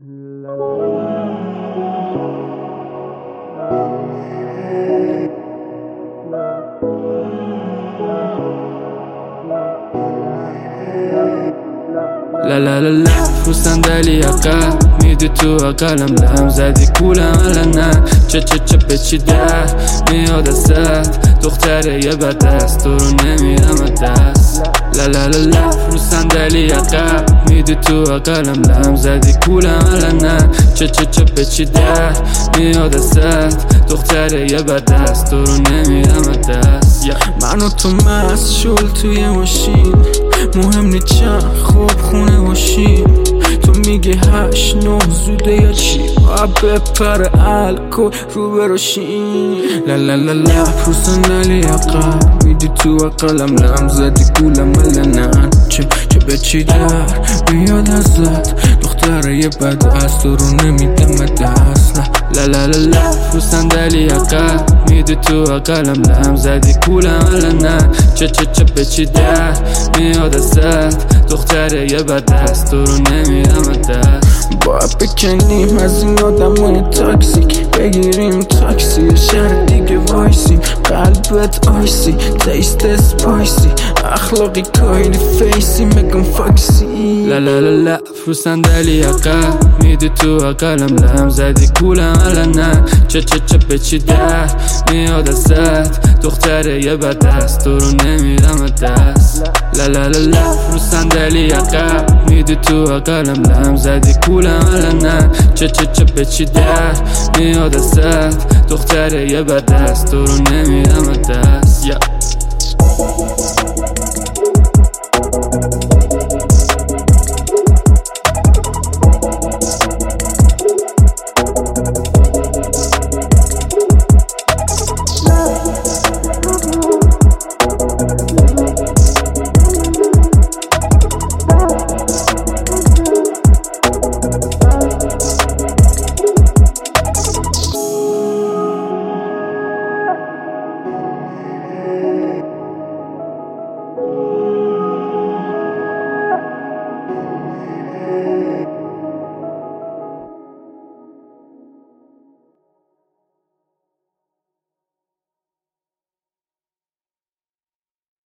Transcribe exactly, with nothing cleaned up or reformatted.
لا لا لا لا رو صندلی عقب میدی تو قلم لم زدی کولم علنا چه چه چه بچیده میاد ازت دختره یه بد است تو رو نمیدم دست. لا لا لا لا رو صندلی عقب میدی تو قلم لم زدی کولم علنا چه چه چه بچیده میاد ازت دختره یه بد است تو رو نمیدم دست. من و تو مسئول توی ماشین مهم نی چند خوب خونه باشیم. تو میگی هشت نه زوده یا چی باید بپره الکل رو بروشیم. لا لا لا لا رو صندلی عقب میدی تو قلم لم زدی گولم علنا چه چه بچی در بیاد ازت دختره یه بد است تو رو نمیدم دست. لا لا لا لا رو صندلی عقب میدی تو قلم لم زدی کولم علنا چه چه چه بچیده میاد ازت دختره یه بد است تو رو نمیدم دست. باید بکنیم از این آدمای تاکسیک بگیریم تاکسی شهر دیگه وایسیم قلبت آیسی تیست اسپایسی اخلاقی کایلی فیسی مگم فاکسی. لا لا لا لا رو صندلی عقب میدی تو قلم لم زدی کولم علنا چه چه چه بچیده میاد ازت دختره یه بد است تو رو نمیدم دست. لا لا لا لا رو صندلی عقب میدی تو قلم لم زدی کولم علنا چه چه چه بچیده میاد ازت دختره یه بد است تو رو نمیدم دست.